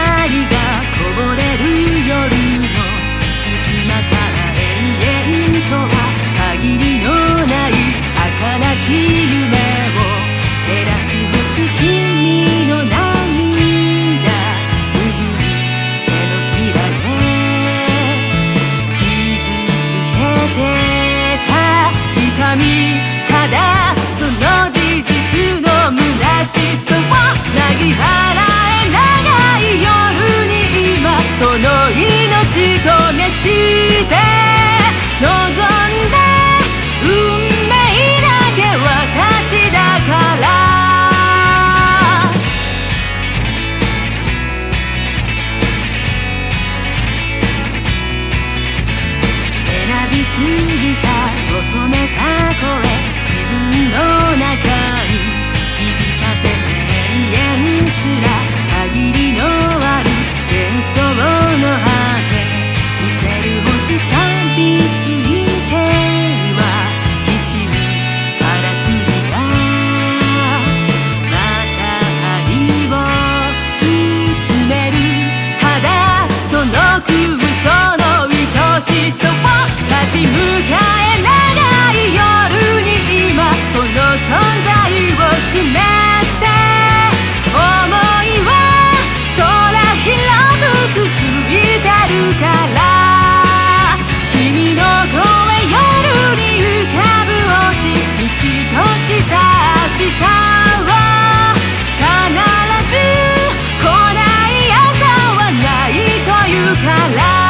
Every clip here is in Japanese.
光がこぼれる夜の隙間から延々とは限りのない儚き夢を照らす星、君の涙拭う手のひらで傷つけてた痛み、ただその事実の虚しさをなぎ払え長い夜に今その命焦がして望んだ運命だけ私だから選びすぎた求めた声、自分の中に響かせて永遠すら限りのある幻想の果て見せる星錆びついてはきしむからくりがまた針を進める、ただその空想の愛しさを立ち向かえ長い夜に今その存在を示して想いは空広く続いてるから君の声、夜に浮かぶ星、道とした明日は必ず来ない朝はないというから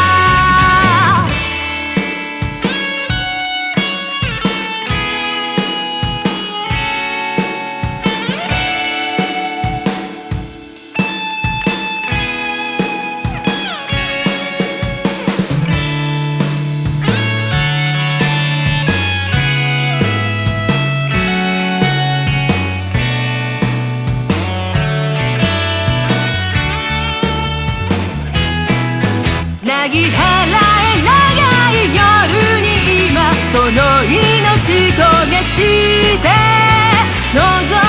なぎ払え長い夜に今その命焦がして望